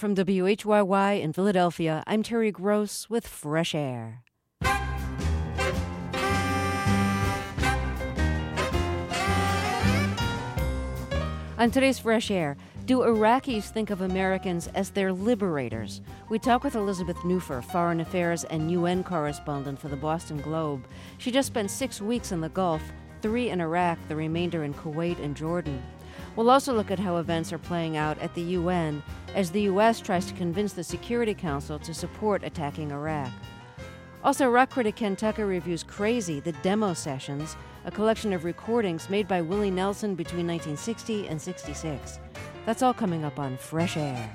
From WHYY in Philadelphia, I'm Terry Gross with Fresh Air. On today's Fresh Air, do Iraqis think of Americans as their liberators? We talk with Elizabeth Newfer, Foreign Affairs and UN correspondent for the Boston Globe. She just spent 6 weeks in the Gulf, 3 in Iraq, the remainder in Kuwait and Jordan. We'll also look at how events are playing out at the UN as the U.S. tries to convince the Security Council to support attacking Iraq. Also, rock critic Ken Tucker reviews Crazy, the Demo Sessions, a collection of recordings made by Willie Nelson between 1960 and 66. That's all coming up on Fresh Air.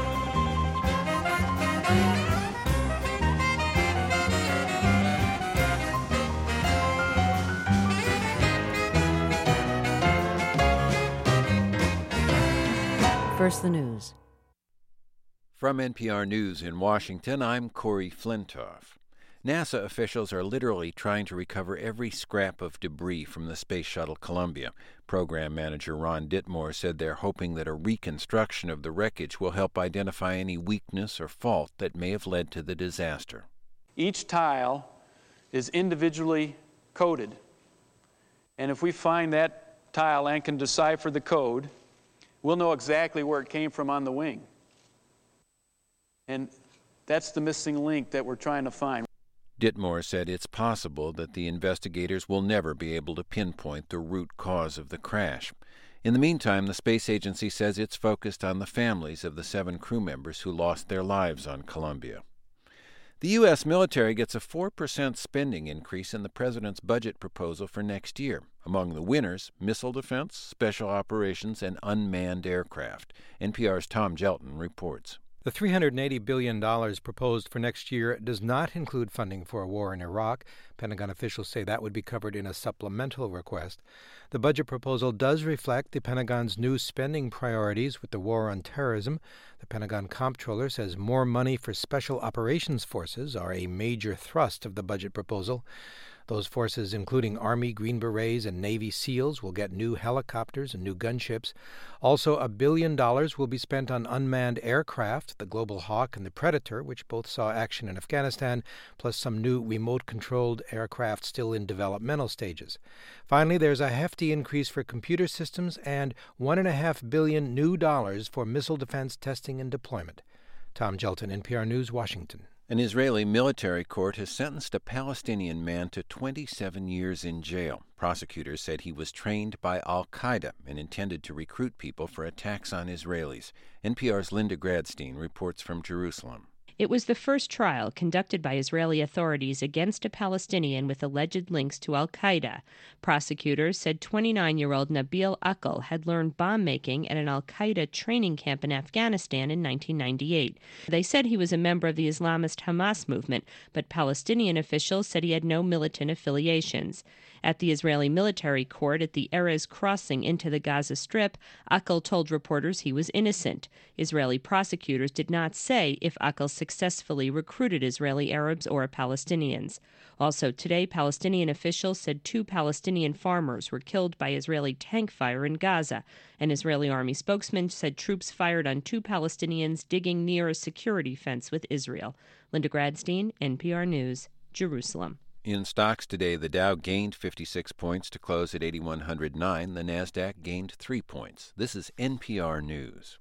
First, the news. From NPR News in Washington, I'm Corey Flintoff. NASA officials are literally trying to recover every scrap of debris from the Space Shuttle Columbia. Program manager Ron Ditmore said they're hoping that a reconstruction of the wreckage will help identify any weakness or fault that may have led to the disaster. Each tile is individually coded, and if we find that tile and can decipher the code, we'll know exactly where it came from on the wing. And that's the missing link that we're trying to find. Ditmore said it's possible that the investigators will never be able to pinpoint the root cause of the crash. In the meantime, the space agency says it's focused on the families of the 7 crew members who lost their lives on Columbia. The U.S. military gets a 4% spending increase in the president's budget proposal for next year. Among the winners, missile defense, special operations, and unmanned aircraft. NPR's Tom Gelton reports. The $380 billion proposed for next year does not include funding for a war in Iraq. Pentagon officials say that would be covered in a supplemental request. The budget proposal does reflect the Pentagon's new spending priorities with the war on terrorism. The Pentagon comptroller says more money for special operations forces are a major thrust of the budget proposal. Those forces, including Army, Green Berets, and Navy SEALs, will get new helicopters and new gunships. Also, $1 billion will be spent on unmanned aircraft, the Global Hawk and the Predator, which both saw action in Afghanistan, plus some new remote-controlled aircraft still in developmental stages. Finally, there's a hefty increase for computer systems and $1.5 billion new dollars for missile defense testing and deployment. Tom Gelton, NPR News, Washington. An Israeli military court has sentenced a Palestinian man to 27 years in jail. Prosecutors said he was trained by al-Qaeda and intended to recruit people for attacks on Israelis. NPR's Linda Gradstein reports from Jerusalem. It was the first trial conducted by Israeli authorities against a Palestinian with alleged links to al-Qaeda. Prosecutors said 29-year-old Nabil Akil had learned bomb-making at an al-Qaeda training camp in Afghanistan in 1998. They said he was a member of the Islamist Hamas movement, but Palestinian officials said he had no militant affiliations. At the Israeli military court at the Erez crossing into the Gaza Strip, Akil told reporters he was innocent. Israeli prosecutors did not say if Akil successfully recruited Israeli Arabs or Palestinians. Also today, Palestinian officials said 2 Palestinian farmers were killed by Israeli tank fire in Gaza. An Israeli army spokesman said troops fired on 2 Palestinians digging near a security fence with Israel. Linda Gradstein, NPR News, Jerusalem. In stocks today, the Dow gained 56 points to close at 8,109. The Nasdaq gained 3 points. This is NPR News.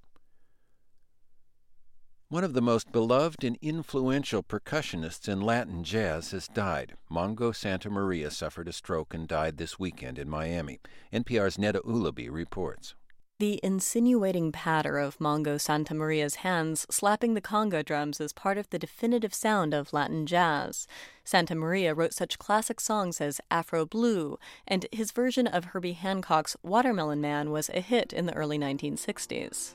One of the most beloved and influential percussionists in Latin jazz has died. Mongo Santamaria suffered a stroke and died this weekend in Miami. NPR's Neda Ulaby reports. The insinuating patter of Mongo Santamaria's hands slapping the conga drums is part of the definitive sound of Latin jazz. Santamaria wrote such classic songs as Afro Blue, and his version of Herbie Hancock's Watermelon Man was a hit in the early 1960s.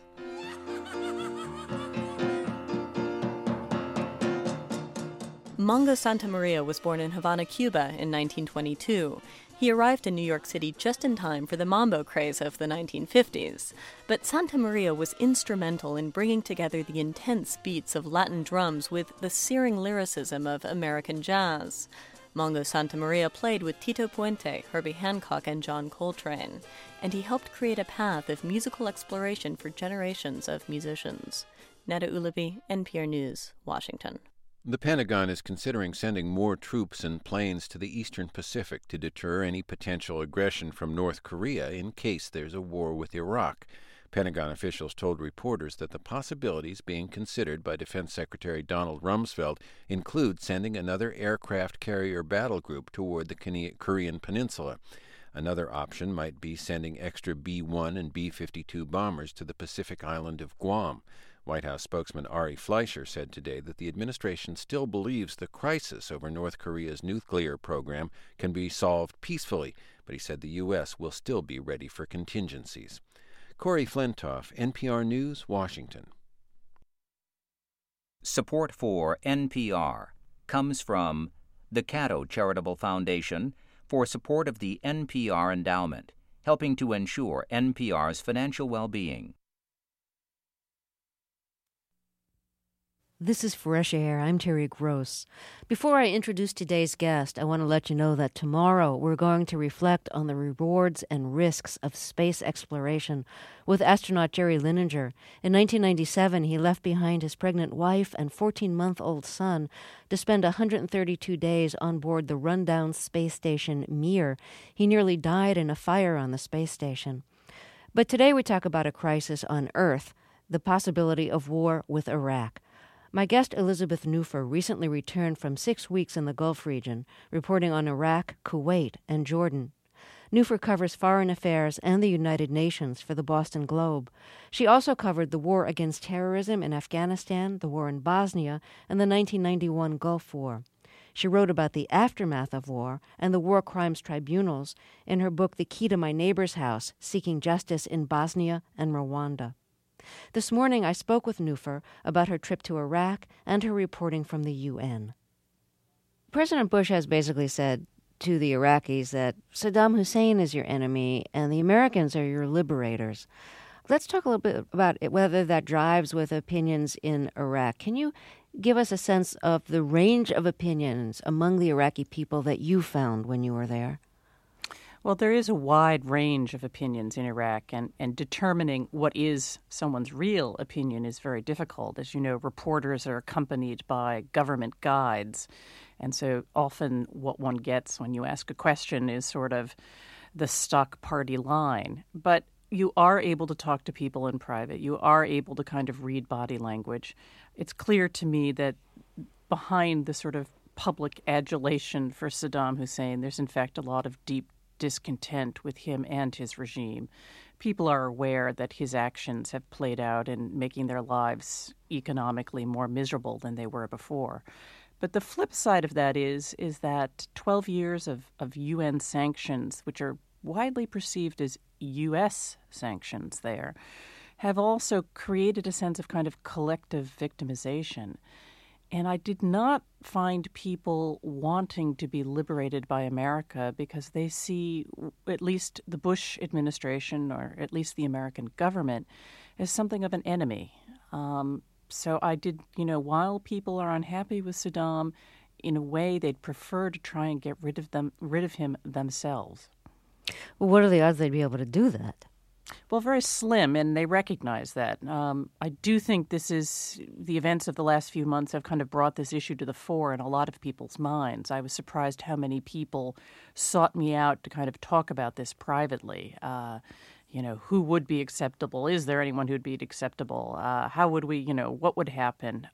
Mongo Santamaria was born in Havana, Cuba in 1922. He arrived in New York City just in time for the mambo craze of the 1950s. But Santamaria was instrumental in bringing together the intense beats of Latin drums with the searing lyricism of American jazz. Mongo Santamaria played with Tito Puente, Herbie Hancock, and John Coltrane, and he helped create a path of musical exploration for generations of musicians. Neda Ulabi, NPR News, Washington. The Pentagon is considering sending more troops and planes to the eastern Pacific to deter any potential aggression from North Korea in case there's a war with Iraq. Pentagon officials told reporters that the possibilities being considered by Defense Secretary Donald Rumsfeld include sending another aircraft carrier battle group toward the Korean peninsula. Another option might be sending extra B-1 and B-52 bombers to the Pacific island of Guam. White House spokesman Ari Fleischer said today that the administration still believes the crisis over North Korea's nuclear program can be solved peacefully, but he said the U.S. will still be ready for contingencies. Corey Flintoff, NPR News, Washington. Support for NPR comes from the Cato Charitable Foundation for support of the NPR Endowment, helping to ensure NPR's financial well-being. This is Fresh Air. I'm Terry Gross. Before I introduce today's guest, I want to let you know that tomorrow we're going to reflect on the rewards and risks of space exploration with astronaut Jerry Linenger. In 1997, he left behind his pregnant wife and 14-month-old son to spend 132 days on board the rundown space station Mir. He nearly died in a fire on the space station. But today we talk about a crisis on Earth, the possibility of war with Iraq. My guest, Elizabeth Neufer, recently returned from 6 weeks in the Gulf region, reporting on Iraq, Kuwait, and Jordan. Neufer covers foreign affairs and the United Nations for the Boston Globe. She also covered the war against terrorism in Afghanistan, the war in Bosnia, and the 1991 Gulf War. She wrote about the aftermath of war and the war crimes tribunals in her book The Key to My Neighbor's House, Seeking Justice in Bosnia and Rwanda. This morning I spoke with Neufer about her trip to Iraq and her reporting from the UN. President Bush has basically said to the Iraqis that Saddam Hussein is your enemy and the Americans are your liberators. Let's talk a little bit about it, whether that drives with opinions in Iraq. Can you give us a sense of the range of opinions among the Iraqi people that you found when you were there? Well, there is a wide range of opinions in Iraq, and determining what is someone's real opinion is very difficult. As you know, reporters are accompanied by government guides, and so often what one gets when you ask a question is sort of the stock party line. But you are able to talk to people in private. You are able to kind of read body language. It's clear to me that behind the sort of public adulation for Saddam Hussein, there's in fact a lot of deep discontent with him and his regime. People are aware that his actions have played out in making their lives economically more miserable than they were before. But the flip side of that is that 12 years of UN sanctions, which are widely perceived as U.S. sanctions there, have also created a sense of kind of collective victimization. And I did not find people wanting to be liberated by America because they see at least the Bush administration, or at least the American government, as something of an enemy. So I did, while people are unhappy with Saddam, in a way they'd prefer to try and get rid of him themselves. Well, what are the odds they'd be able to do that? Well, very slim, and they recognize that. I do think the events of the last few months have kind of brought this issue to the fore in a lot of people's minds. I was surprised how many people sought me out to kind of talk about this privately. Who would be acceptable? Is there anyone who'd be acceptable? How would we, what would happen?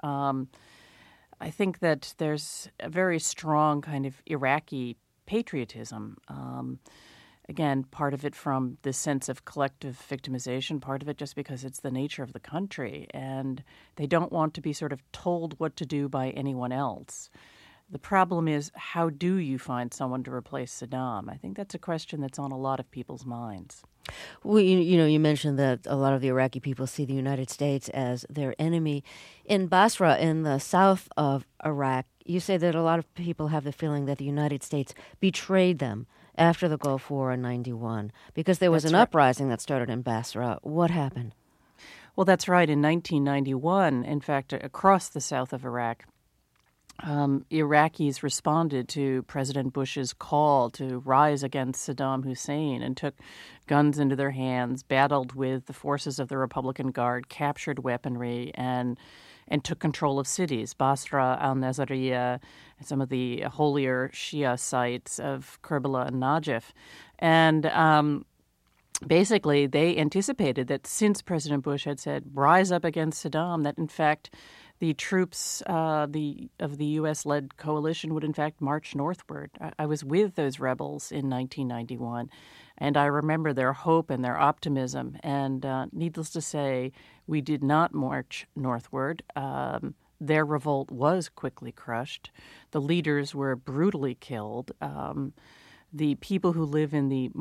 I think that there's a very strong kind of Iraqi patriotism. Again, part of it from this sense of collective victimization, part of it just because it's the nature of the country, and they don't want to be sort of told what to do by anyone else. The problem is, how do you find someone to replace Saddam? I think that's a question that's on a lot of people's minds. Well, you mentioned that a lot of the Iraqi people see the United States as their enemy. In Basra, in the south of Iraq, you say that a lot of people have the feeling that the United States betrayed them after the Gulf War in 91, because there was an uprising that started in Basra. What happened? Well, that's right. In 1991, in fact, across the south of Iraq, Iraqis responded to President Bush's call to rise against Saddam Hussein and took guns into their hands, battled with the forces of the Republican Guard, captured weaponry, and took control of cities, Basra, al-Naziriyah, and some of the holier Shia sites of Karbala and Najaf. And basically, they anticipated that since President Bush had said, rise up against Saddam, that in fact the troops of the U.S.-led coalition would in fact march northward. I was with those rebels in 1991, and I remember their hope and their optimism. And needless to say, we did not march northward. Their revolt was quickly crushed. The leaders were brutally killed. The people who live in the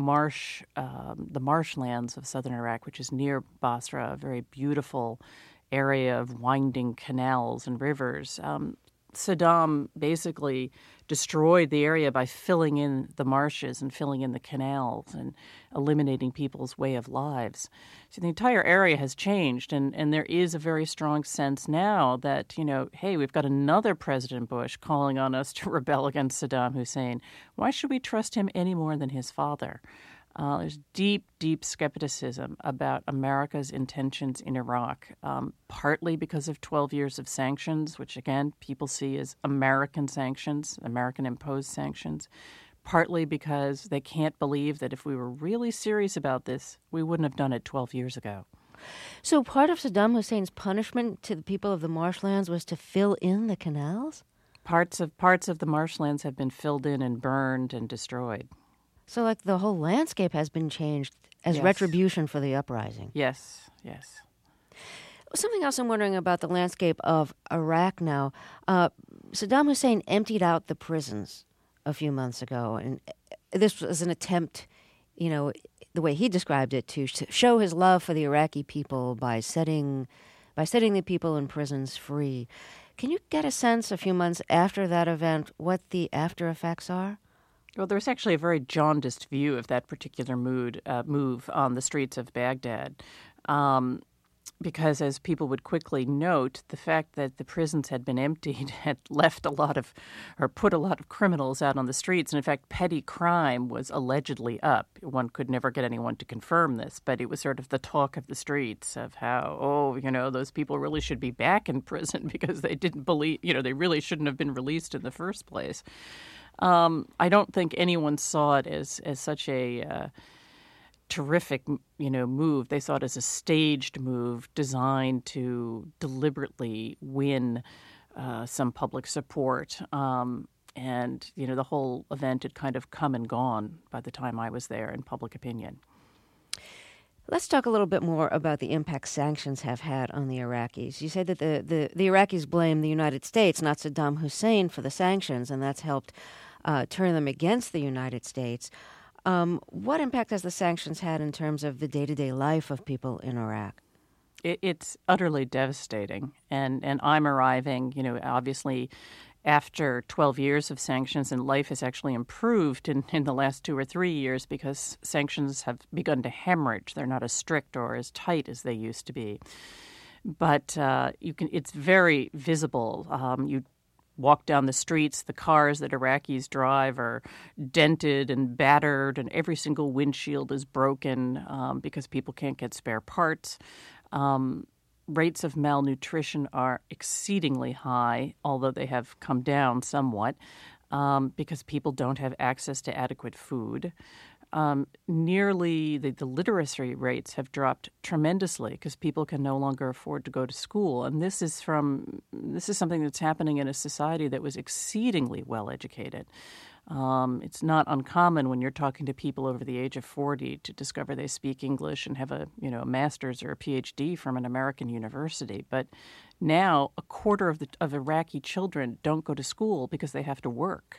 marshlands of southern Iraq, which is near Basra, a very beautiful area of winding canals and rivers. Saddam basically destroyed the area by filling in the marshes and filling in the canals and eliminating people's way of lives. So the entire area has changed, and there is a very strong sense now that, hey, we've got another President Bush calling on us to rebel against Saddam Hussein. Why should we trust him any more than his father? There's deep, deep skepticism about America's intentions in Iraq, partly because of 12 years of sanctions, which, again, people see as American sanctions, American-imposed sanctions, partly because they can't believe that if we were really serious about this, we wouldn't have done it 12 years ago. So part of Saddam Hussein's punishment to the people of the marshlands was to fill in the canals? Parts of the marshlands have been filled in and burned and destroyed. So, like, the whole landscape has been changed as retribution for the uprising. Yes. Something else I'm wondering about the landscape of Iraq now. Saddam Hussein emptied out the prisons a few months ago, and this was an attempt, the way he described it, to show his love for the Iraqi people by setting the people in prisons free. Can you get a sense a few months after that event what the after effects are? Well, there's actually a very jaundiced view of that particular move on the streets of Baghdad, because as people would quickly note, the fact that the prisons had been emptied had put a lot of criminals out on the streets. And in fact, petty crime was allegedly up. One could never get anyone to confirm this, but it was sort of the talk of the streets of how, those people really should be back in prison because they didn't believe, they really shouldn't have been released in the first place. I don't think anyone saw it as such a terrific, move. They saw it as a staged move designed to deliberately win some public support. And, the whole event had kind of come and gone by the time I was there in public opinion. Let's talk a little bit more about the impact sanctions have had on the Iraqis. You said that the Iraqis blame the United States, not Saddam Hussein, for the sanctions, and that's helped turn them against the United States. What impact has the sanctions had in terms of the day-to-day life of people in Iraq? It's utterly devastating, and I'm arriving, obviously after 12 years of sanctions, and life has actually improved in the last 2 or 3 years because sanctions have begun to hemorrhage. They're not as strict or as tight as they used to be. But it's very visible. You walk down the streets, the cars that Iraqis drive are dented and battered, and every single windshield is broken because people can't get spare parts. Rates of malnutrition are exceedingly high, although they have come down somewhat because people don't have access to adequate food. Nearly the literacy rates have dropped tremendously because people can no longer afford to go to school. And this is something that's happening in a society that was exceedingly well educated. It's not uncommon when you're talking to people over the age of 40 to discover they speak English and have a master's or a PhD from an American university. But now a quarter of Iraqi children don't go to school because they have to work.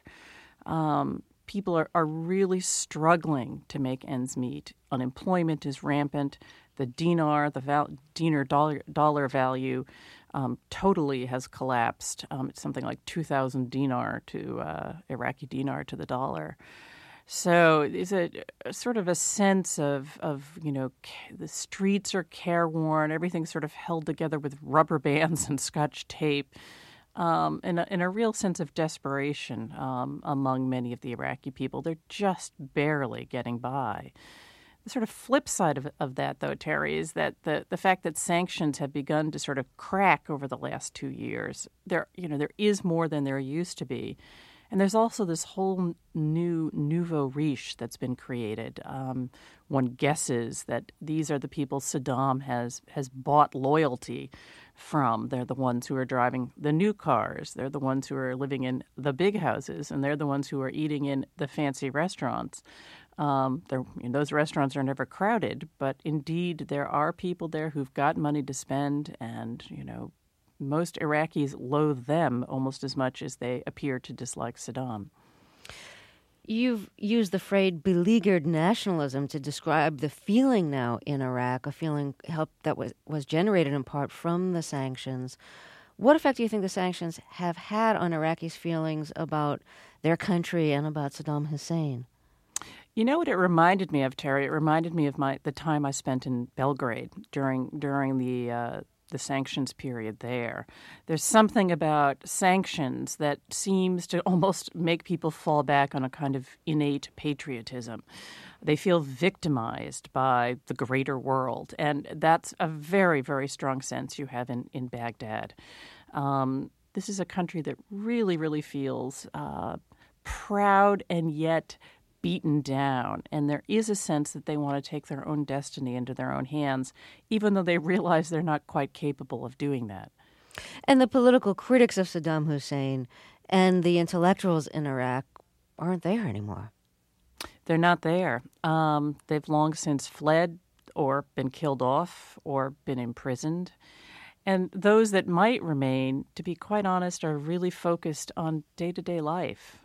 People are really struggling to make ends meet. Unemployment is rampant. The dinar, dinar dollar value totally has collapsed. It's something like 2,000 dinar to Iraqi dinar to the dollar. So it's a sort of a sense of the streets are careworn. Everything's sort of held together with rubber bands and Scotch tape. in a real sense of desperation among many of the Iraqi people. They're just barely getting by. The sort of flip side of that, though, Terry, is that the fact that sanctions have begun to sort of crack over the last 2 years. There is more than there used to be. And there's also this whole new nouveau riche that's been created. One guesses that these are the people Saddam has bought loyalty from. They're the ones who are driving the new cars. They're the ones who are living in the big houses, and they're the ones who are eating in the fancy restaurants. Those restaurants are never crowded, but indeed there are people there who've got money to spend, and most Iraqis loathe them almost as much as they appear to dislike Saddam. You've used the phrase beleaguered nationalism to describe the feeling now in Iraq, a feeling that was generated in part from the sanctions. What effect do you think the sanctions have had on Iraqis' feelings about their country and about Saddam Hussein? You know what it reminded me of, Terry? It reminded me of the time I spent in Belgrade during the sanctions period there. There's something about sanctions that seems to almost make people fall back on a kind of innate patriotism. They feel victimized by the greater world, and that's a very, very strong sense you have in Baghdad. This is a country that really, really feels proud and yet beaten down, and there is a sense that they want to take their own destiny into their own hands, even though they realize they're not quite capable of doing that. And the political critics of Saddam Hussein and the intellectuals in Iraq aren't there anymore. They're not there. They've long since fled or been killed off or been imprisoned. And those that might remain, to be quite honest, are really focused on day-to-day life.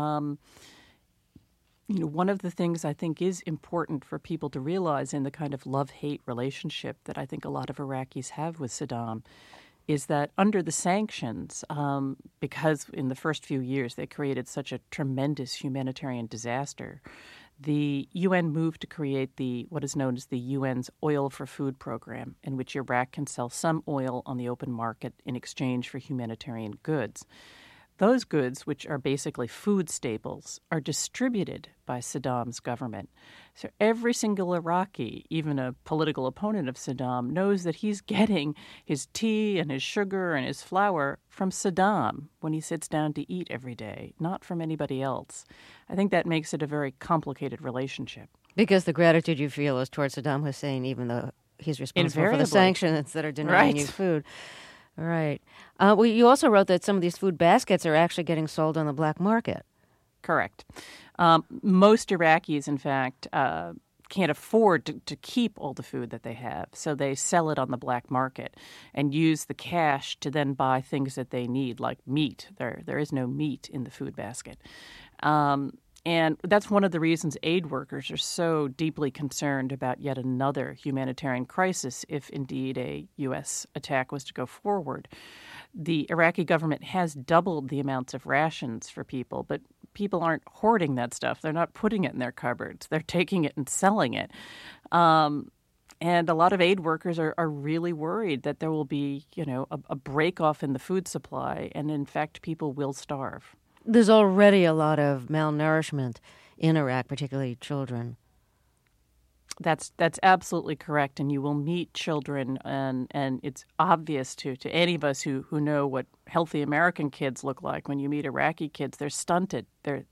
One of the things I think is important for people to realize in the kind of love-hate relationship that I think a lot of Iraqis have with Saddam is that under the sanctions, because in the first few years they created such a tremendous humanitarian disaster, the UN moved to create what is known as the UN's Oil for Food program, in which Iraq can sell some oil on the open market in exchange for humanitarian goods. Those goods, which are basically food staples, are distributed by Saddam's government. So every single Iraqi, even a political opponent of Saddam, knows that he's getting his tea and his sugar and his flour from Saddam when he sits down to eat every day, not from anybody else. I think that makes it a very complicated relationship. Because the gratitude you feel is towards Saddam Hussein, even though he's responsible for the Invariably. sanctions that are denying you Right. food. Right. You also wrote that some of these food baskets are actually getting sold on the black market. Correct. Most Iraqis, in fact, can't afford to keep all the food that they have, so they sell it on the black market and use the cash to then buy things that they need, like meat. There is no meat in the food basket. And that's one of the reasons aid workers are so deeply concerned about yet another humanitarian crisis if indeed a U.S. attack was to go forward. The Iraqi government has doubled the amounts of rations for people, but people aren't hoarding that stuff. They're not putting it in their cupboards. They're taking it and selling it. And a lot of aid workers are really worried that there will be, a break-off in the food supply, and in fact, people will starve. There's already a lot of malnourishment in Iraq, particularly children. That's absolutely correct, and you will meet children, and it's obvious to any of us who know what healthy American kids look like. When you meet Iraqi kids, they're stunted. They're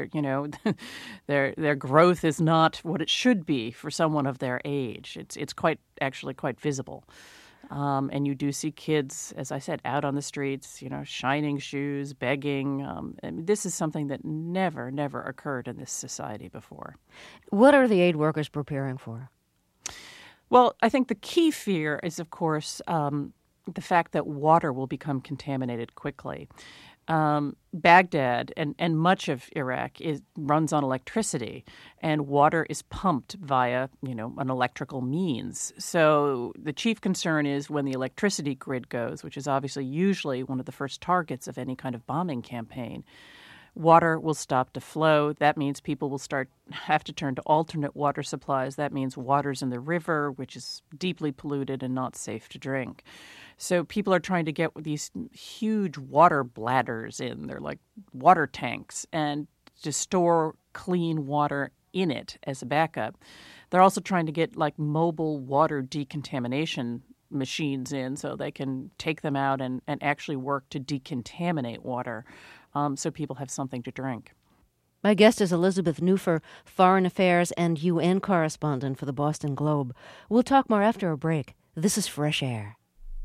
their growth is not what it should be for someone of their age. It's quite visible. And you do see kids, as I said, out on the streets, shining shoes, begging. This is something that never occurred in this society before. What are the aid workers preparing for? Well, I think the key fear is, of course, the fact that water will become contaminated quickly. Baghdad and much of Iraq runs on electricity, and water is pumped via, an electrical means. So the chief concern is when the electricity grid goes, which is obviously usually one of the first targets of any kind of bombing campaign. water will stop to flow. That means people will have to turn to alternate water supplies. That means water's in the river, which is deeply polluted and not safe to drink. So people are trying to get these huge water bladders in. They're like water tanks, and to store clean water in it as a backup. They're also trying to get like mobile water decontamination machines in so they can take them out and actually work to decontaminate water so people have something to drink. My guest is Elizabeth Neuffer, Foreign Affairs and UN correspondent for the Boston Globe. We'll talk more after a break. This is Fresh Air.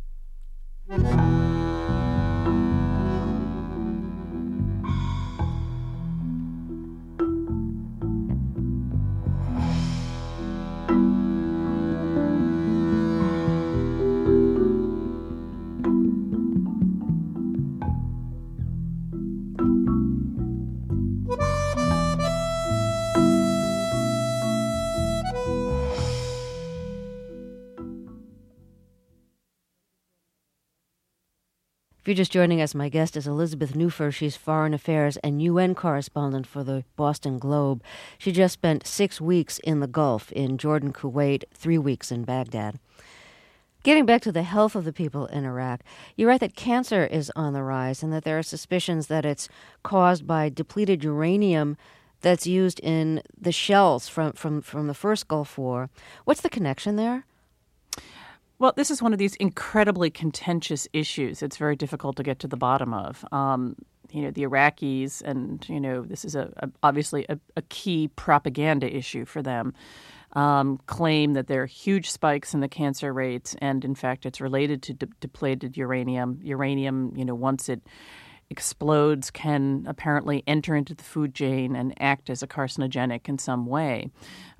If you're just joining us, my guest is Elizabeth Neuffer. She's Foreign Affairs and UN correspondent for the Boston Globe. She just spent 6 weeks in the Gulf, in Jordan, Kuwait, 3 weeks in Baghdad. Getting back to the health of the people in Iraq, you write that cancer is on the rise and that there are suspicions that it's caused by depleted uranium that's used in the shells from the first Gulf War. What's the connection there? Well, this is one of these incredibly contentious issues. It's very difficult to get to the bottom of. The Iraqis, and this is obviously a key propaganda issue for them. Claim that there are huge spikes in the cancer rates, and in fact, it's related to depleted uranium. Uranium, once it explodes, can apparently enter into the food chain and act as a carcinogenic in some way.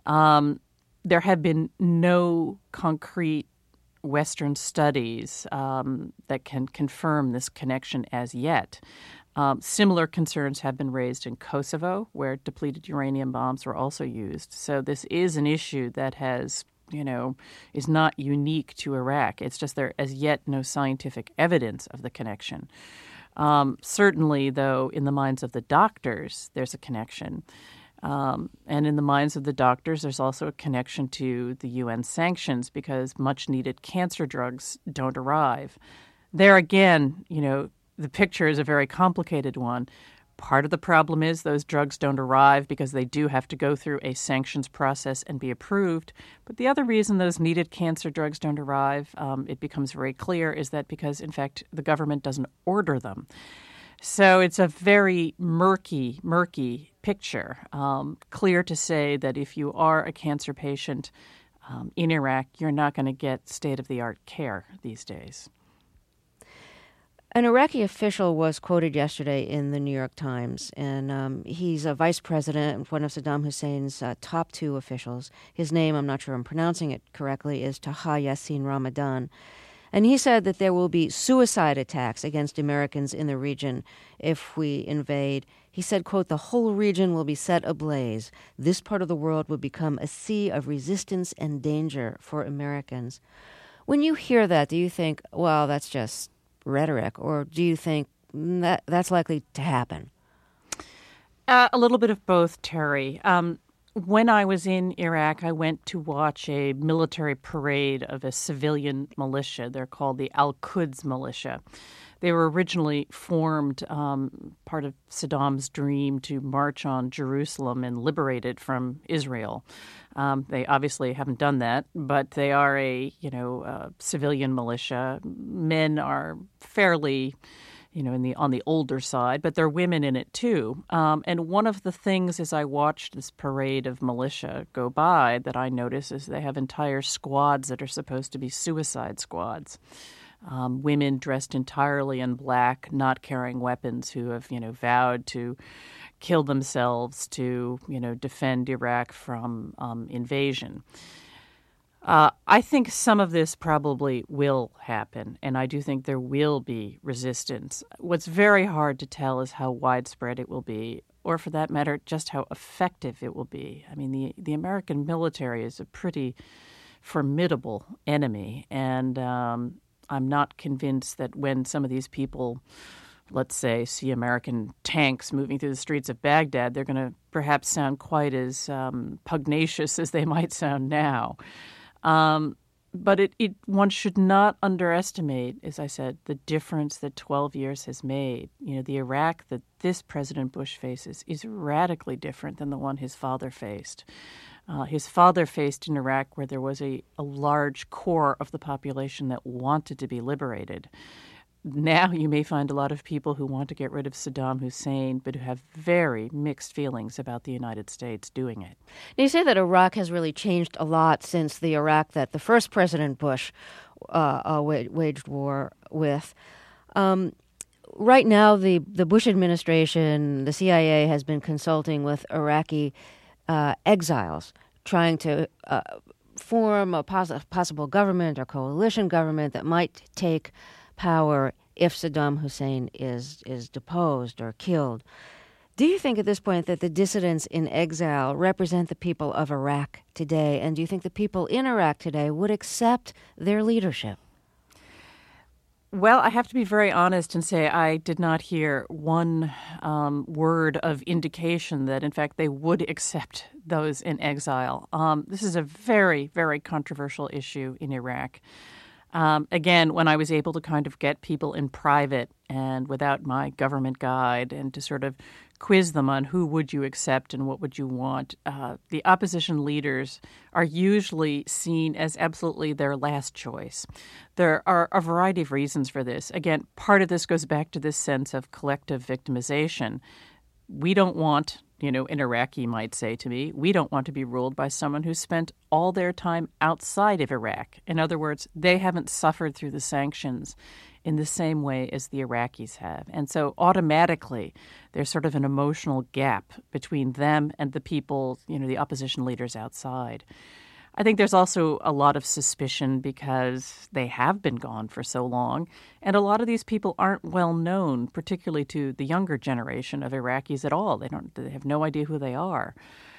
There have been no concrete Western studies that can confirm this connection as yet. Similar concerns have been raised in Kosovo, where depleted uranium bombs were also used. So this is an issue that is not unique to Iraq. It's just there as yet no scientific evidence of the connection. Certainly, though, in the minds of the doctors, there's a connection. And in the minds of the doctors, there's also a connection to the UN sanctions because much-needed cancer drugs don't arrive. There again, the picture is a very complicated one. Part of the problem is those drugs don't arrive because they do have to go through a sanctions process and be approved. But the other reason those needed cancer drugs don't arrive, it becomes very clear, is that because, in fact, the government doesn't order them. So it's a very murky picture. Clear to say that if you are a cancer patient in Iraq, you're not going to get state-of-the-art care these days. An Iraqi official was quoted yesterday in the New York Times, and he's a vice president, one of Saddam Hussein's top two officials. His name, I'm not sure I'm pronouncing it correctly, is Taha Yassin Ramadan. And he said that there will be suicide attacks against Americans in the region if we invade. He said, quote, "The whole region will be set ablaze. This part of the world will become a sea of resistance and danger for Americans." When you hear that, do you think, well, that's just rhetoric, or do you think that's likely to happen? A little bit of both, Terry. When I was in Iraq, I went to watch a military parade of a civilian militia. They're called the Al-Quds militia. They were originally formed part of Saddam's dream to march on Jerusalem and liberate it from Israel. They obviously haven't done that, but they are a civilian militia. Men are fairly on the older side, but there are women in it too. And one of the things as I watched this parade of militia go by that I notice is they have entire squads that are supposed to be suicide squads. Women dressed entirely in black, not carrying weapons, who have, vowed to kill themselves to, defend Iraq from invasion. I think some of this probably will happen, and I do think there will be resistance. What's very hard to tell is how widespread it will be, or for that matter, just how effective it will be. I mean, the American military is a pretty formidable enemy, and I'm not convinced that when some of these people let's say, see American tanks moving through the streets of Baghdad, they're going to perhaps sound quite as pugnacious as they might sound now. But one should not underestimate, as I said, the difference that 12 years has made. The Iraq that this President Bush faces is radically different than the one his father faced. His father faced in Iraq where there was a large core of the population that wanted to be liberated. Now you may find a lot of people who want to get rid of Saddam Hussein, but who have very mixed feelings about the United States doing it. Now, you say that Iraq has really changed a lot since the Iraq that the first President Bush waged war with. Right now, the Bush administration, the CIA, has been consulting with Iraqi exiles, trying to form a possible government or coalition government that might take power if Saddam Hussein is deposed or killed. Do you think at this point that the dissidents in exile represent the people of Iraq today? And do you think the people in Iraq today would accept their leadership? Well, I have to be very honest and say I did not hear one word of indication that, in fact, they would accept those in exile. This is a very, very controversial issue in Iraq. Again, when I was able to kind of get people in private and without my government guide and to sort of quiz them on who would you accept and what would you want, the opposition leaders are usually seen as absolutely their last choice. There are a variety of reasons for this. Again, part of this goes back to this sense of collective victimization. We don't want, an Iraqi might say to me, we don't want to be ruled by someone who spent all their time outside of Iraq. In other words, they haven't suffered through the sanctions in the same way as the Iraqis have. And so automatically there's sort of an emotional gap between them and the people, the opposition leaders outside. I think there's also a lot of suspicion because they have been gone for so long, and a lot of these people aren't well known, particularly to the younger generation of Iraqis at all. They have no idea who they are.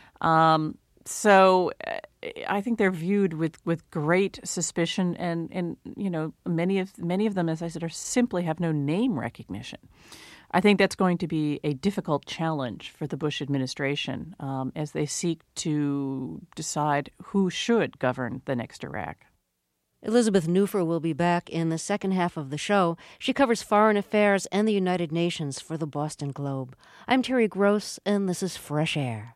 So I think they're viewed with great suspicion, and many of them, as I said, simply have no name recognition. I think that's going to be a difficult challenge for the Bush administration as they seek to decide who should govern the next Iraq. Elizabeth Neufer will be back in the second half of the show. She covers foreign affairs and the United Nations for the Boston Globe. I'm Terry Gross, and this is Fresh Air.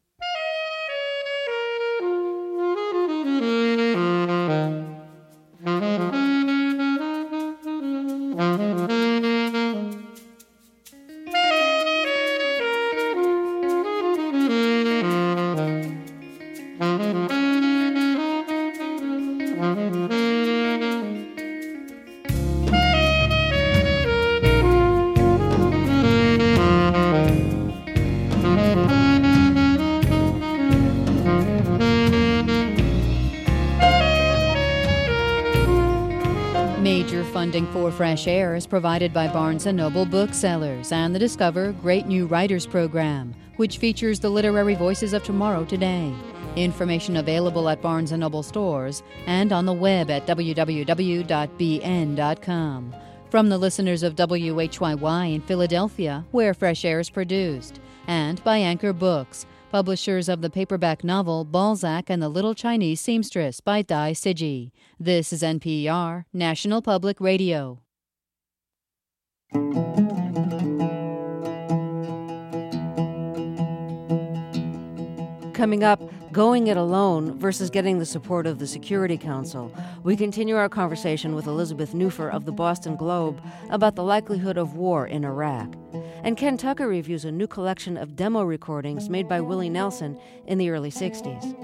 Funding for Fresh Air is provided by Barnes & Noble Booksellers and the Discover Great New Writers Program, which features the literary voices of tomorrow today. Information available at Barnes & Noble stores and on the web at www.bn.com. From the listeners of WHYY in Philadelphia, where Fresh Air is produced, and by Anchor Books, publishers of the paperback novel Balzac and the Little Chinese Seamstress by Dai Siji. This is NPR, National Public Radio. Coming up, going it alone versus getting the support of the Security Council. We continue our conversation with Elizabeth Neufer of the Boston Globe about the likelihood of war in Iraq. And Ken Tucker reviews a new collection of demo recordings made by Willie Nelson in the early 60s.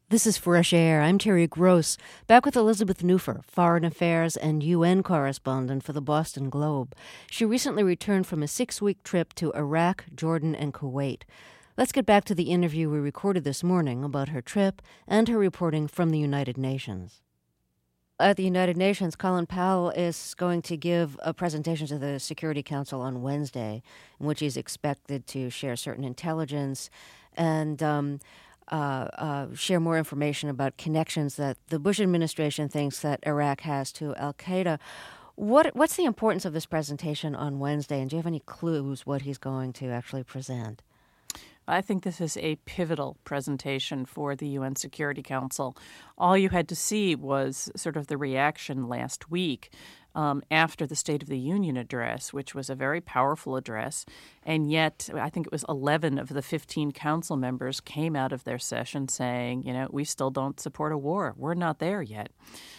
This is Fresh Air. I'm Terry Gross, back with Elizabeth Newfer, Foreign Affairs and UN correspondent for the Boston Globe. She recently returned from a 6-week trip to Iraq, Jordan, and Kuwait. Let's get back to the interview we recorded this morning about her trip and her reporting from the United Nations. At the United Nations, Colin Powell is going to give a presentation to the Security Council on Wednesday, in which he's expected to share certain intelligence and share more information about connections that the Bush administration thinks that Iraq has to al-Qaeda. What's the importance of this presentation on Wednesday, and do you have any clues what he's going to actually present? I think this is a pivotal presentation for the UN Security Council. All you had to see was sort of the reaction last week after the State of the Union address, which was a very powerful address. And yet, I think it was 11 of the 15 council members came out of their session saying, we still don't support a war. We're not there yet.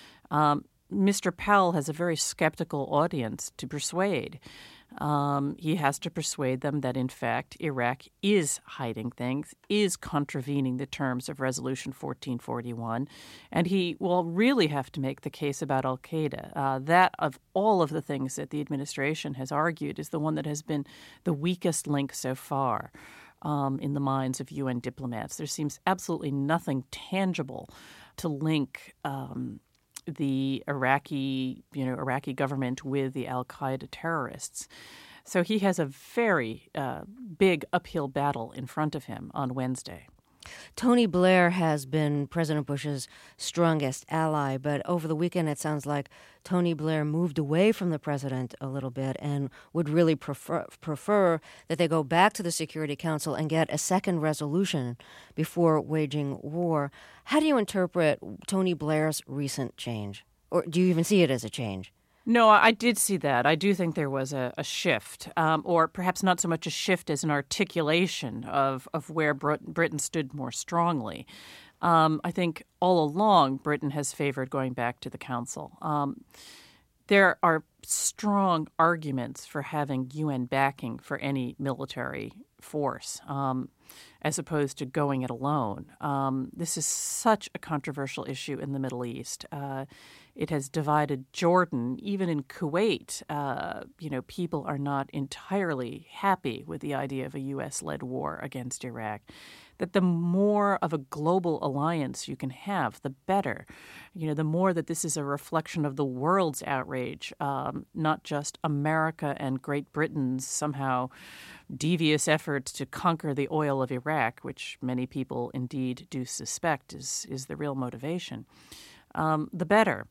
Mr. Powell has a very skeptical audience to persuade. He has to persuade them that, in fact, Iraq is hiding things, is contravening the terms of Resolution 1441, and he will really have to make the case about al-Qaeda. That, of all of the things that the administration has argued, is the one that has been the weakest link so far in the minds of UN diplomats. There seems absolutely nothing tangible to link the Iraqi government with the al-Qaeda terrorists. So he has a very big uphill battle in front of him on Wednesday. Tony Blair has been President Bush's strongest ally, but over the weekend it sounds like Tony Blair moved away from the president a little bit and would really prefer that they go back to the Security Council and get a second resolution before waging war. How do you interpret Tony Blair's recent change? Or do you even see it as a change? No, I did see that. I do think there was a shift, or perhaps not so much a shift as an articulation of where Britain stood more strongly. I think all along Britain has favored going back to the Council. There are strong arguments for having UN backing for any military force, as opposed to going it alone. This is such a controversial issue in the Middle East. It has divided Jordan. Even in Kuwait, people are not entirely happy with the idea of a U.S.-led war against Iraq. That the more of a global alliance you can have, the better. The more that this is a reflection of the world's outrage, not just America and Great Britain's somehow devious efforts to conquer the oil of Iraq, which many people indeed do suspect is the real motivation, the better.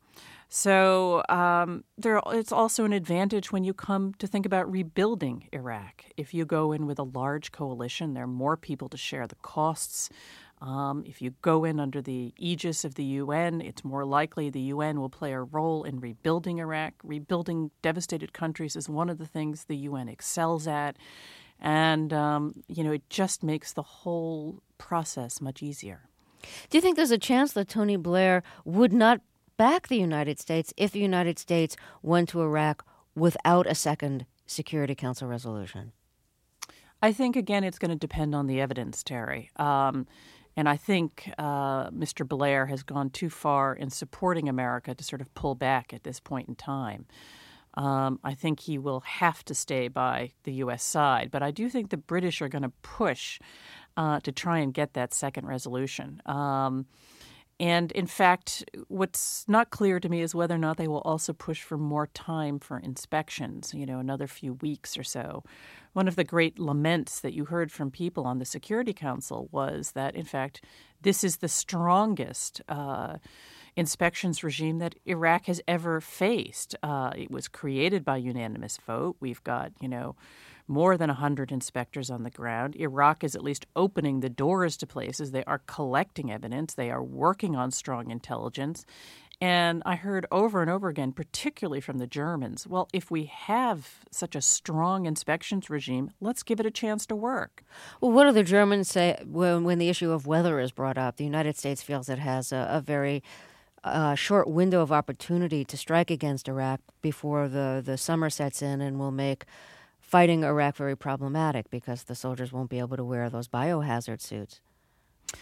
So it's also an advantage when you come to think about rebuilding Iraq. If you go in with a large coalition, there are more people to share the costs. If you go in under the aegis of the UN, it's more likely the UN will play a role in rebuilding Iraq. Rebuilding devastated countries is one of the things the UN excels at. And, it just makes the whole process much easier. Do you think there's a chance that Tony Blair would not back the United States if the United States went to Iraq without a second Security Council resolution? I think, again, it's going to depend on the evidence, Terry. And I think Mr. Blair has gone too far in supporting America to sort of pull back at this point in time. I think he will have to stay by the U.S. side. But I do think the British are going to push to try and get that second resolution. And in fact, what's not clear to me is whether or not they will also push for more time for inspections, another few weeks or so. One of the great laments that you heard from people on the Security Council was that, in fact, this is the strongest inspections regime that Iraq has ever faced. It was created by unanimous vote. We've got, more than 100 inspectors on the ground. Iraq is at least opening the doors to places. They are collecting evidence. They are working on strong intelligence. And I heard over and over again, particularly from the Germans, well, if we have such a strong inspections regime, let's give it a chance to work. Well, what do the Germans say when the issue of weather is brought up? The United States feels it has a very short window of opportunity to strike against Iraq before the summer sets in and will make fighting Iraq very problematic because the soldiers won't be able to wear those biohazard suits.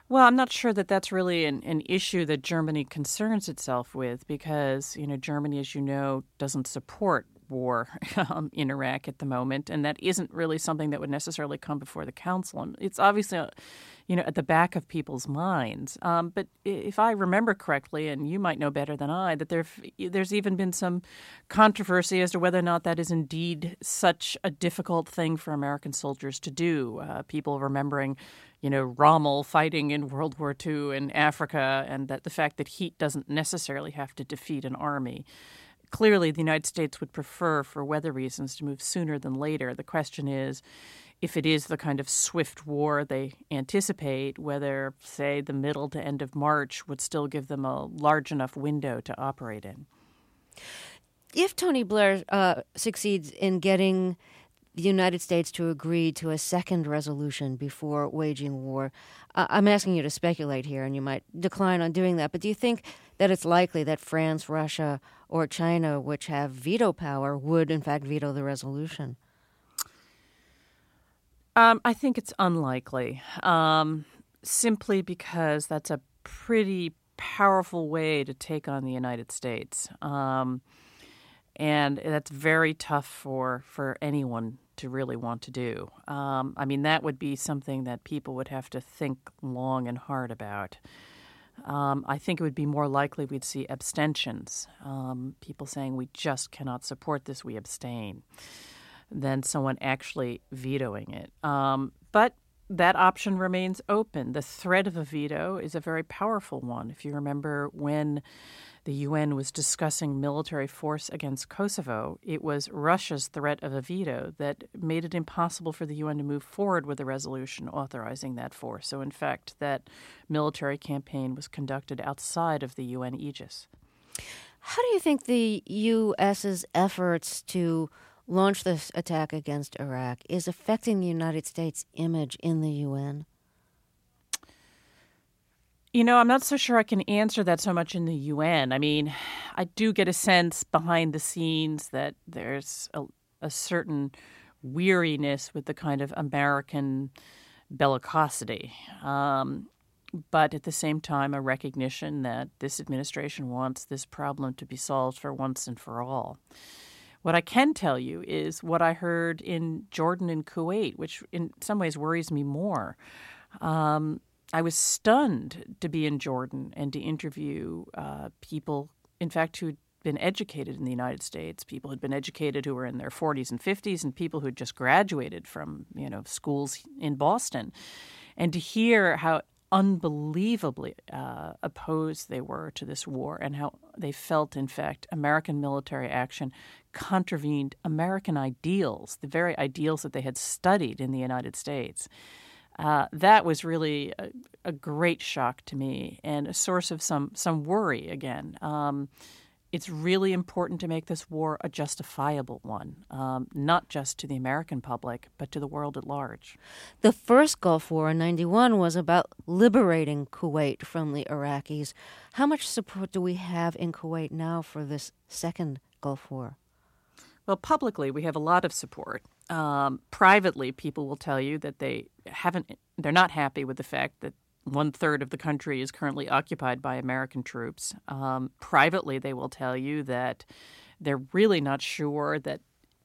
Well, I'm not sure that that's really an issue that Germany concerns itself with because, Germany, as you know, doesn't support war in Iraq at the moment, and that isn't really something that would necessarily come before the Council. And it's obviously, at the back of people's minds. But if I remember correctly, and you might know better than I, that there's even been some controversy as to whether or not that is indeed such a difficult thing for American soldiers to do. People remembering Rommel fighting in World War II in Africa, and that the fact that heat doesn't necessarily have to defeat an army. Clearly, the United States would prefer, for weather reasons, to move sooner than later. The question is, if it is the kind of swift war they anticipate, whether, say, the middle to end of March would still give them a large enough window to operate in. If Tony Blair succeeds in getting the United States to agree to a second resolution before waging war, I'm asking you to speculate here, and you might decline on doing that, but do you think that it's likely that France, Russia, or China, which have veto power, would in fact veto the resolution? I think it's unlikely, simply because that's a pretty powerful way to take on the United States. And that's very tough for anyone to really want to do. That would be something that people would have to think long and hard about. I think it would be more likely we'd see abstentions, people saying we just cannot support this, we abstain, than someone actually vetoing it. But that option remains open. The threat of a veto is a very powerful one. If you remember when the UN was discussing military force against Kosovo, it was Russia's threat of a veto that made it impossible for the UN to move forward with a resolution authorizing that force. So, in fact, that military campaign was conducted outside of the UN aegis. How do you think the U.S.'s efforts to launch this attack against Iraq is affecting the United States' image in the UN? I'm not so sure I can answer that so much in the UN. I do get a sense behind the scenes that there's a certain weariness with the kind of American bellicosity. But at the same time, a recognition that this administration wants this problem to be solved for once and for all. What I can tell you is what I heard in Jordan and Kuwait, which in some ways worries me more. I was stunned to be in Jordan and to interview people, in fact, who'd been educated in the United States, people who'd been educated who were in their 40s and 50s, and people who'd just graduated from, schools in Boston. And to hear how unbelievably opposed they were to this war and how they felt, in fact, American military action contravened American ideals, the very ideals that they had studied in the United States. That was really a great shock to me and a source of some worry again. It's really important to make this war a justifiable one, not just to the American public, but to the world at large. The first Gulf War in 1991 was about liberating Kuwait from the Iraqis. How much support do we have in Kuwait now for this second Gulf War? Well, publicly, we have a lot of support. Privately, people will tell you that they're not happy with the fact that 1/3 of the country is currently occupied by American troops. Privately, they will tell you that they're really not sure that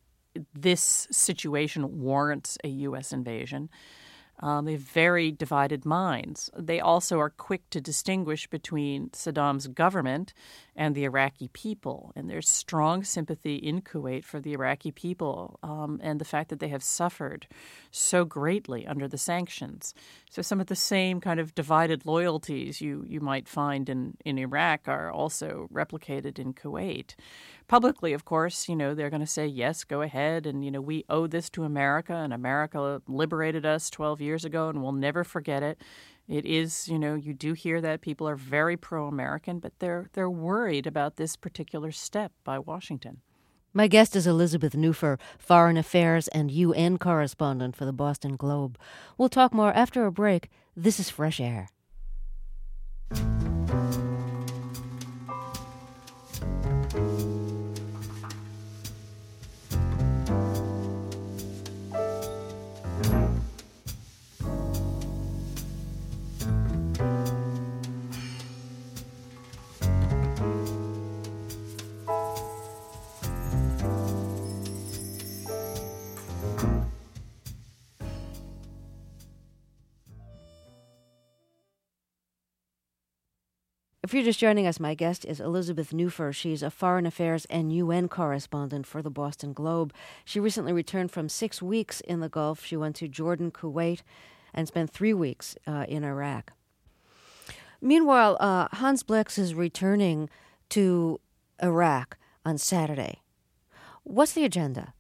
this situation warrants a U.S. invasion. They have very divided minds. They also are quick to distinguish between Saddam's government and the Iraqi people. And there's strong sympathy in Kuwait for the Iraqi people and the fact that they have suffered so greatly under the sanctions. So some of the same kind of divided loyalties you might find in Iraq are also replicated in Kuwait. Publicly, of course, they're going to say, yes, go ahead. And, we owe this to America, and America liberated us 12 years ago, and we'll never forget it. It is, you do hear that people are very pro-American, but they're worried about this particular step by Washington. My guest is Elizabeth Neuffer, Foreign Affairs and UN correspondent for the Boston Globe. We'll talk more after a break. This is Fresh Air. If you're just joining us, my guest is Elizabeth Neuffer. She's a foreign affairs and UN correspondent for the Boston Globe. She recently returned from 6 weeks in the Gulf. She went to Jordan, Kuwait, and spent 3 weeks in Iraq. Meanwhile, Hans Blix is returning to Iraq on Saturday. What's the agenda?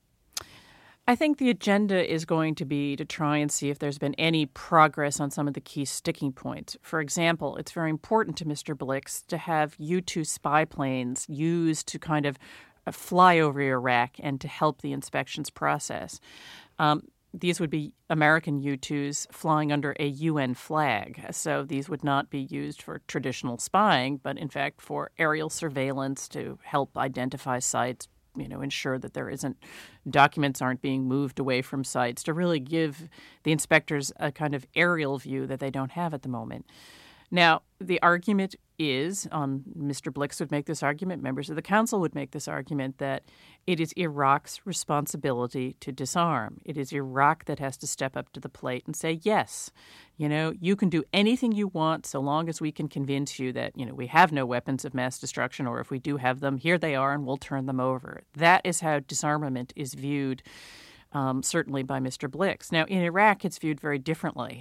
I think the agenda is going to be to try and see if there's been any progress on some of the key sticking points. For example, it's very important to Mr. Blix to have U-2 spy planes used to kind of fly over Iraq and to help the inspections process. These would be American U-2s flying under a UN flag. So these would not be used for traditional spying, but in fact for aerial surveillance to help identify sites, ensure that documents aren't being moved away from sites, to really give the inspectors a kind of aerial view that they don't have at the moment. Now, the argument is, Mr. Blix would make this argument, members of the council would make this argument, that it is Iraq's responsibility to disarm. It is Iraq that has to step up to the plate and say, yes, you can do anything you want so long as we can convince you that, we have no weapons of mass destruction, or if we do have them, here they are and we'll turn them over. That is how disarmament is viewed, certainly by Mr. Blix. Now, in Iraq, it's viewed very differently.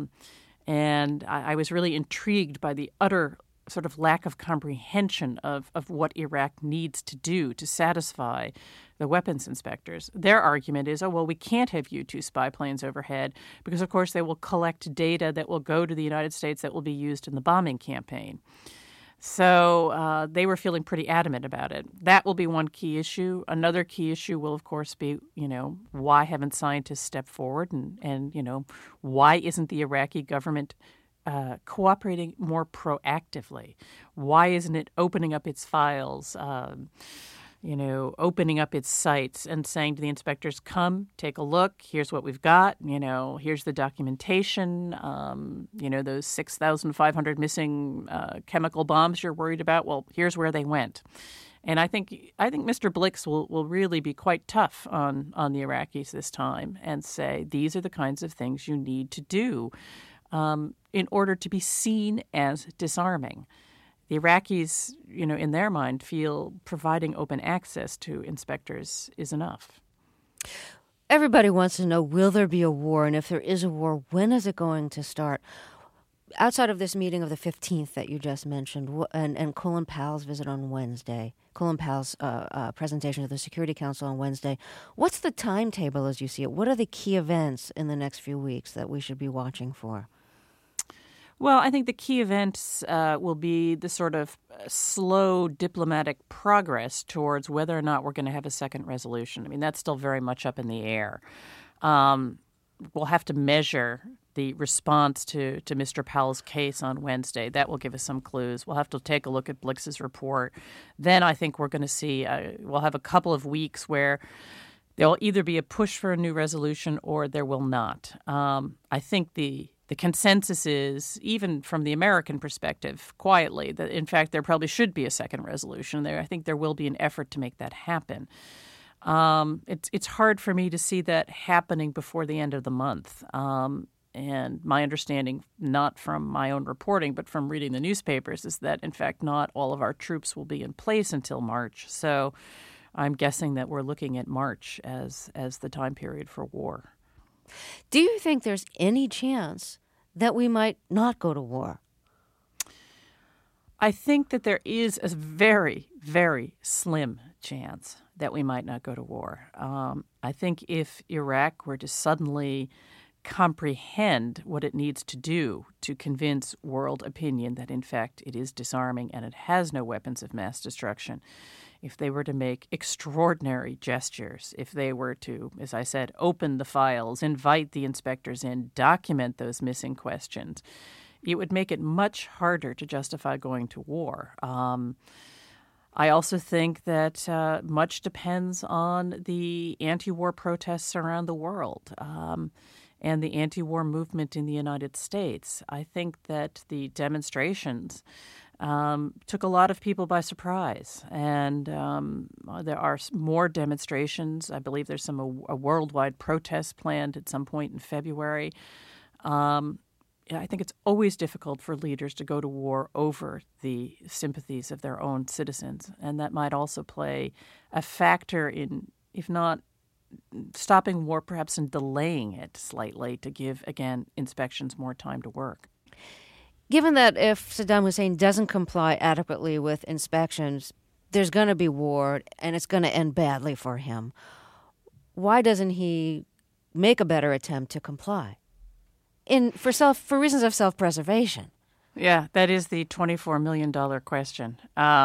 And I was really intrigued by the utter sort of lack of comprehension of what Iraq needs to do to satisfy the weapons inspectors. Their argument is, we can't have U-2 spy planes overhead because, of course, they will collect data that will go to the United States that will be used in the bombing campaign. So they were feeling pretty adamant about it. That will be one key issue. Another key issue will, of course, be, why haven't scientists stepped forward and why isn't the Iraqi government cooperating more proactively? Why isn't it opening up its files, opening up its sites and saying to the inspectors, come, take a look, here's what we've got, here's the documentation, those 6,500 missing chemical bombs you're worried about, well, here's where they went. And I think Mr. Blix will really be quite tough on the Iraqis this time and say, these are the kinds of things you need to do in order to be seen as disarming. The Iraqis, in their mind, feel providing open access to inspectors is enough. Everybody wants to know, will there be a war? And if there is a war, when is it going to start? Outside of this meeting of the 15th that you just mentioned, and Colin Powell's visit on Wednesday, Colin Powell's presentation to the Security Council on Wednesday, what's the timetable as you see it? What are the key events in the next few weeks that we should be watching for? Well, I think the key events will be the sort of slow diplomatic progress towards whether or not we're going to have a second resolution. I mean, that's still very much up in the air. We'll have to measure the response to Mr. Powell's case on Wednesday. That will give us some clues. We'll have to take a look at Blix's report. Then I think we're going to see we'll have a couple of weeks where there will either be a push for a new resolution or there will not. I think the consensus is, even from the American perspective, quietly, that in fact there probably should be a second resolution. I think there will be an effort to make that happen. It's hard for me to see that happening before the end of the month. And my understanding, not from my own reporting, but from reading the newspapers, is that, in fact, not all of our troops will be in place until March. So I'm guessing that we're looking at March as the time period for war. Do you think there's any chance that we might not go to war? I think that there is a very, very slim chance that we might not go to war. I think if Iraq were to suddenly comprehend what it needs to do to convince world opinion that, in fact, it is disarming and it has no weapons of mass destruction, if they were to make extraordinary gestures, if they were to, as I said, open the files, invite the inspectors in, document those missing questions, it would make it much harder to justify going to war. I also think that much depends on the anti-war protests around the world and the anti-war movement in the United States. I think that the demonstrations took a lot of people by surprise. And there are more demonstrations. I believe there's a worldwide protest planned at some point in February. I think it's always difficult for leaders to go to war over the sympathies of their own citizens. And that might also play a factor in, if not stopping war, perhaps in delaying it slightly to give, again, inspections more time to work. Given that if Saddam Hussein doesn't comply adequately with inspections, there's going to be war and it's going to end badly for him, why doesn't he make a better attempt to comply? For reasons of self-preservation. Yeah, that is the $24 million question.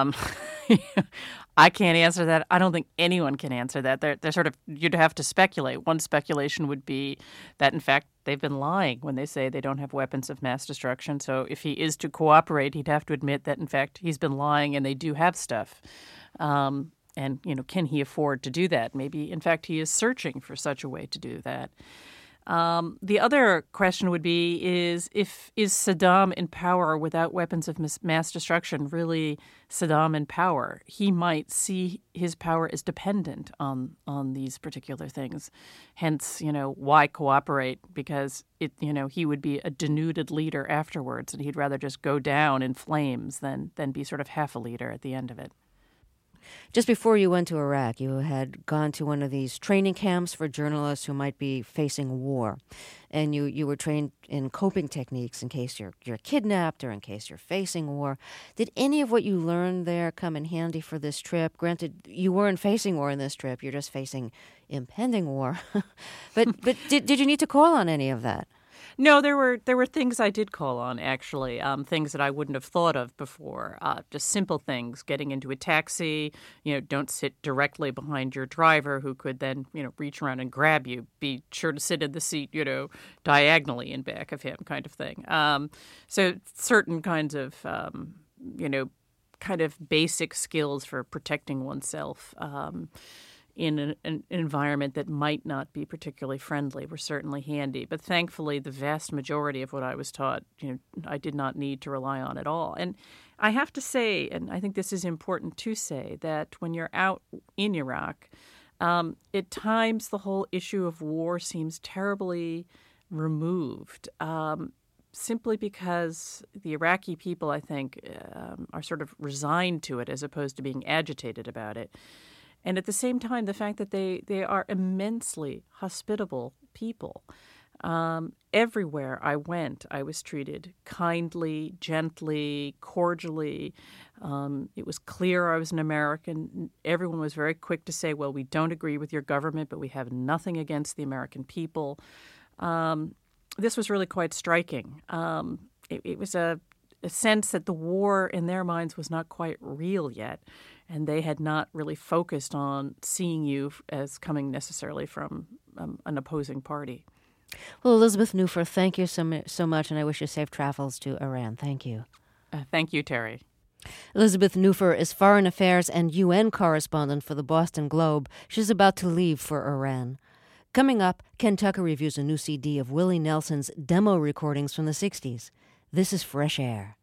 I can't answer that. I don't think anyone can answer that. They're sort of, you'd have to speculate. One speculation would be that, in fact, they've been lying when they say they don't have weapons of mass destruction. So if he is to cooperate, he'd have to admit that, in fact, he's been lying and they do have stuff. And, can he afford to do that? Maybe, in fact, he is searching for such a way to do that. The other question would be is Saddam in power without weapons of mass destruction really Saddam in power? He might see his power as dependent on these particular things. Hence, why cooperate? Because he would be a denuded leader afterwards, and he'd rather just go down in flames than be sort of half a leader at the end of it. Just before you went to Iraq, you had gone to one of these training camps for journalists who might be facing war. And you were trained in coping techniques in case you're kidnapped or in case you're facing war. Did any of what you learned there come in handy for this trip? Granted, you weren't facing war in this trip. You're just facing impending war. But did you need to call on any of that? No, there were things I did call on, actually, things that I wouldn't have thought of before, just simple things, getting into a taxi, don't sit directly behind your driver who could then, reach around and grab you. Be sure to sit in the seat, diagonally in back of him kind of thing. So certain kinds of, kind of basic skills for protecting oneself in an environment that might not be particularly friendly were certainly handy. But thankfully, the vast majority of what I was taught, I did not need to rely on at all. And I have to say, and I think this is important to say, that when you're out in Iraq, at times the whole issue of war seems terribly removed. Simply because the Iraqi people, I think, are sort of resigned to it as opposed to being agitated about it. And at the same time, the fact that they are immensely hospitable people. Everywhere I went, I was treated kindly, gently, cordially. It was clear I was an American. Everyone was very quick to say, well, we don't agree with your government, but we have nothing against the American people. This was really quite striking. It was a sense that the war in their minds was not quite real yet. And they had not really focused on seeing you as coming necessarily from an opposing party. Well, Elizabeth Neuffer, thank you so much, and I wish you safe travels to Iran. Thank you. Thank you, Terry. Elizabeth Neuffer is Foreign Affairs and UN correspondent for the Boston Globe. She's about to leave for Iran. Coming up, Ken Tucker reviews a new CD of Willie Nelson's demo recordings from the 60s. This is Fresh Air.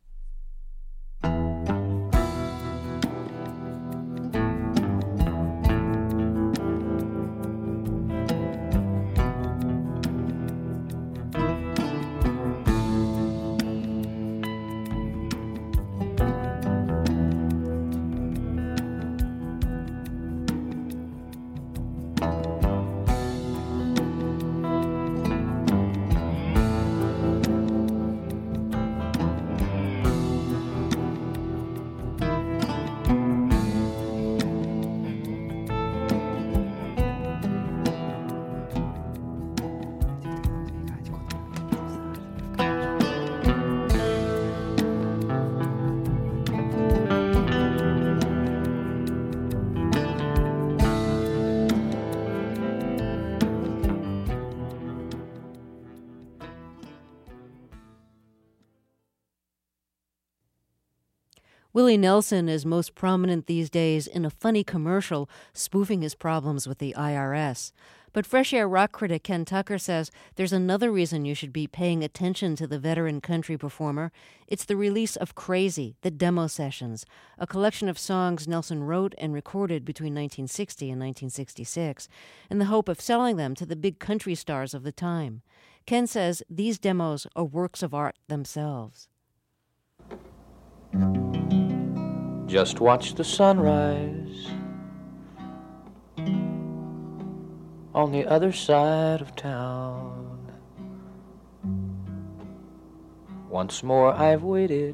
Willie Nelson is most prominent these days in a funny commercial spoofing his problems with the IRS. But Fresh Air rock critic Ken Tucker says there's another reason you should be paying attention to the veteran country performer. It's the release of Crazy, the demo sessions, a collection of songs Nelson wrote and recorded between 1960 and 1966, in the hope of selling them to the big country stars of the time. Ken says these demos are works of art themselves. Just watch the sunrise on the other side of town. Once more I've waited,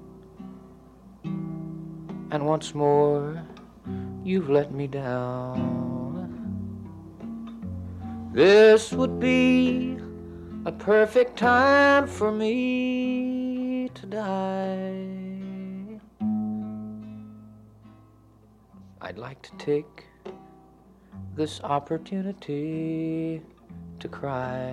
and once more you've let me down. This would be a perfect time for me to die. I'd like to take this opportunity to cry.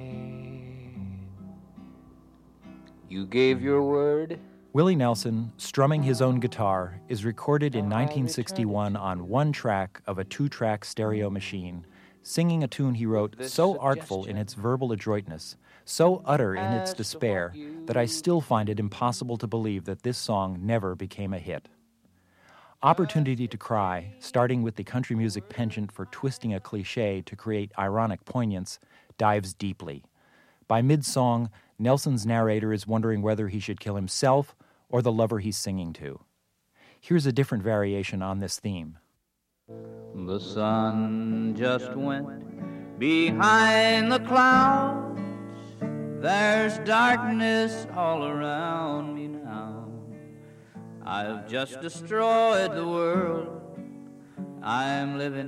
You gave your word. Willie Nelson, strumming his own guitar, is recorded in 1961 on one track of a 2-track stereo machine, singing a tune he wrote so artful in its verbal adroitness, so utter in its despair, that I still find it impossible to believe that this song never became a hit. Opportunity to Cry, starting with the country music penchant for twisting a cliché to create ironic poignance, dives deeply. By mid-song, Nelson's narrator is wondering whether he should kill himself or the lover he's singing to. Here's a different variation on this theme. The sun just went behind the clouds. There's darkness all around me now. I've just destroyed the world I'm living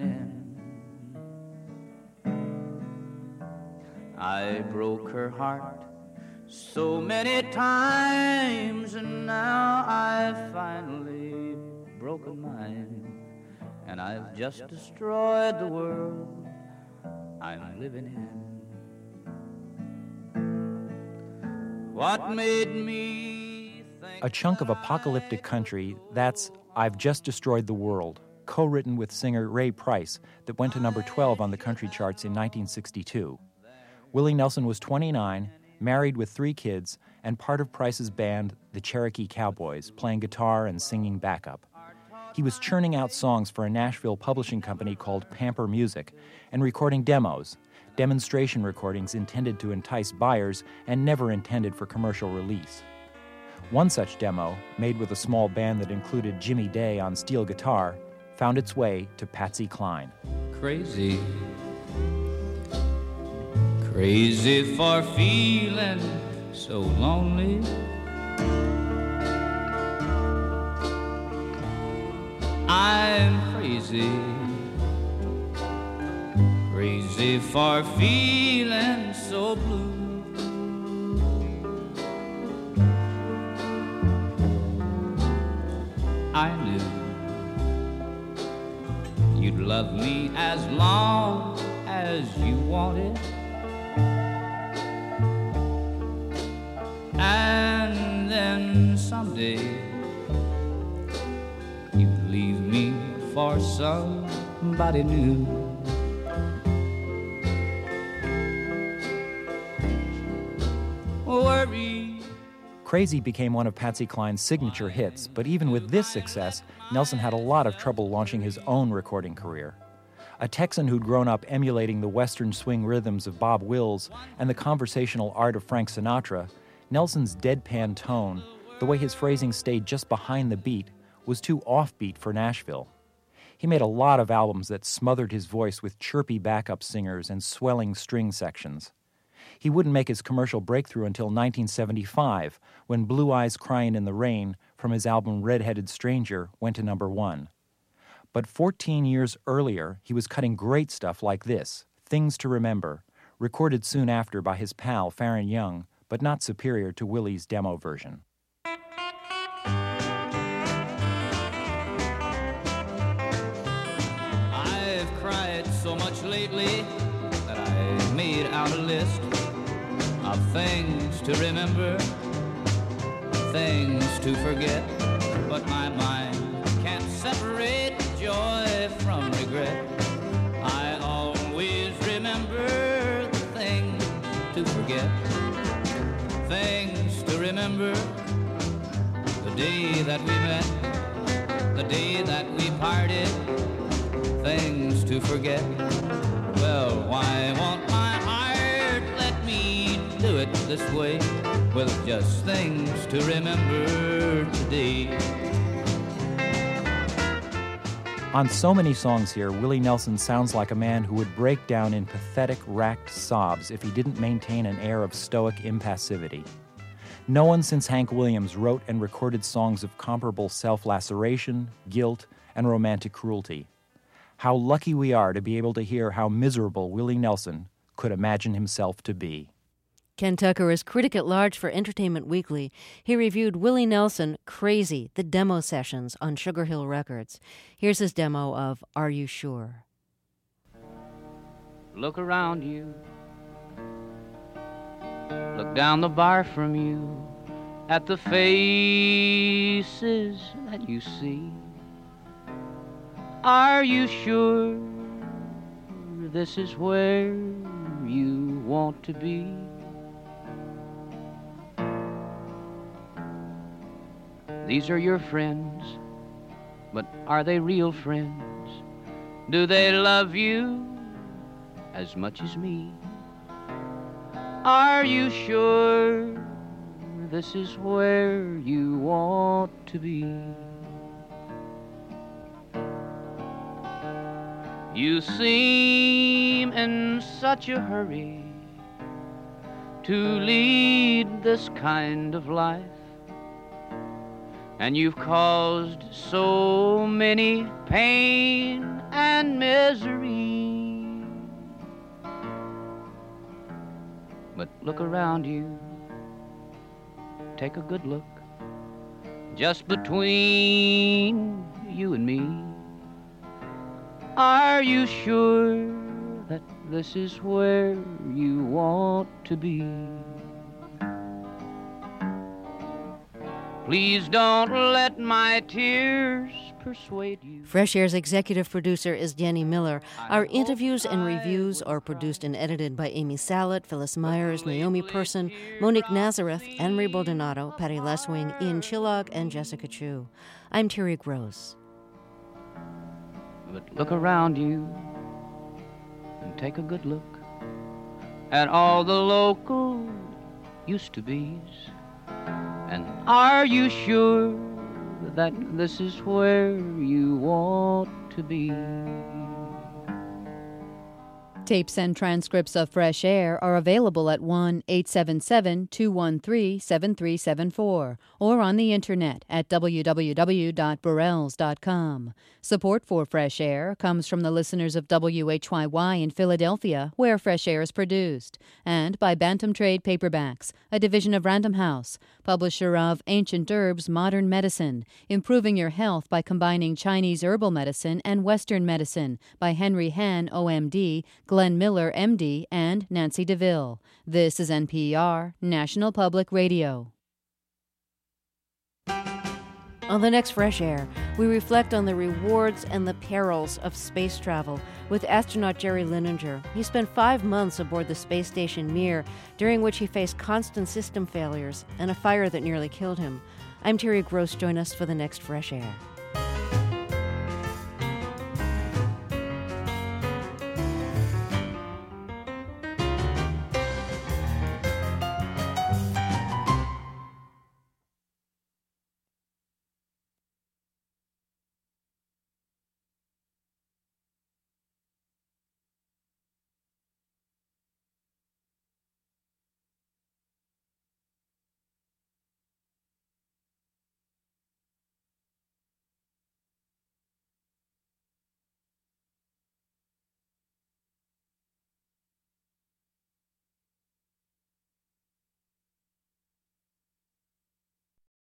in. I broke her heart so many times, and now I've finally broken mine. And I've just destroyed the world I'm living in. What made me think... A chunk of apocalyptic country, that's I've Just Destroyed the World, co-written with singer Ray Price, that went to number 12 on the country charts in 1962. Willie Nelson was 29, married with 3 kids, and part of Price's band, the Cherokee Cowboys, playing guitar and singing backup. He was churning out songs for a Nashville publishing company called Pamper Music and recording demos, demonstration recordings intended to entice buyers and never intended for commercial release. One such demo, made with a small band that included Jimmy Day on steel guitar, found its way to Patsy Cline. Crazy, crazy for feeling so lonely. I'm crazy, crazy for feeling so blue. I knew you'd love me as long as you wanted, and then someday you'd leave me for somebody new. Worry. Crazy became one of Patsy Cline's signature hits, but even with this success, Nelson had a lot of trouble launching his own recording career. A Texan who'd grown up emulating the Western swing rhythms of Bob Wills and the conversational art of Frank Sinatra, Nelson's deadpan tone, the way his phrasing stayed just behind the beat, was too offbeat for Nashville. He made a lot of albums that smothered his voice with chirpy backup singers and swelling string sections. He wouldn't make his commercial breakthrough until 1975, when Blue Eyes Crying in the Rain from his album Red-Headed Stranger went to number 1. But 14 years earlier, he was cutting great stuff like this, Things to Remember, recorded soon after by his pal Faron Young, but not superior to Willie's demo version. I've cried so much lately that I made out a list of things to remember, things to forget, but my mind can't separate joy from regret. I always remember the things to forget, things to remember, the day that we met, the day that we parted, things to forget. Well, why won't my heart let me do it this way, with just things to remember today. On so many songs here, Willie Nelson sounds like a man who would break down in pathetic, racked sobs if he didn't maintain an air of stoic impassivity. No one since Hank Williams wrote and recorded songs of comparable self-laceration, guilt, and romantic cruelty. How lucky we are to be able to hear how miserable Willie Nelson could imagine himself to be. Ken Tucker is critic at large for Entertainment Weekly. He reviewed Willie Nelson, Crazy, the demo sessions on Sugar Hill Records. Here's his demo of Are You Sure? Look around you. Look down the bar from you at the faces that you see. Are you sure this is where you want to be? These are your friends, but are they real friends? Do they love you as much as me? Are you sure this is where you want to be? You seem in such a hurry to lead this kind of life, and you've caused so many pain and misery. But look around you, take a good look, just between you and me. Are you sure that this is where you want to be? Please don't let my tears persuade you. Fresh Air's executive producer is Jenny Miller. Our interviews and reviews are produced and edited by Amy Salet, Phyllis Myers, Naomi Person, Monique Nazareth, Anne-Marie Baldonado, Patty Leswing, Ian Chillog, and Jessica Chu. I'm Terry Gross. But look around you and take a good look at all the local used-to-bes. And are you sure that this is where you want to be? Tapes and transcripts of Fresh Air are available at 1-877-213-7374 or on the internet at www.burrells.com. Support for Fresh Air comes from the listeners of WHYY in Philadelphia, where Fresh Air is produced, and by Bantam Trade Paperbacks, a division of Random House, publisher of Ancient Herbs, Modern Medicine, Improving Your Health by Combining Chinese Herbal Medicine and Western Medicine by Henry Han, OMD, Glenn Miller, MD, and Nancy DeVille. This is NPR, National Public Radio. On the next Fresh Air, we reflect on the rewards and the perils of space travel with astronaut Jerry Lininger. He spent 5 months aboard the space station Mir, during which he faced constant system failures and a fire that nearly killed him. I'm Terry Gross. Join us for the next Fresh Air.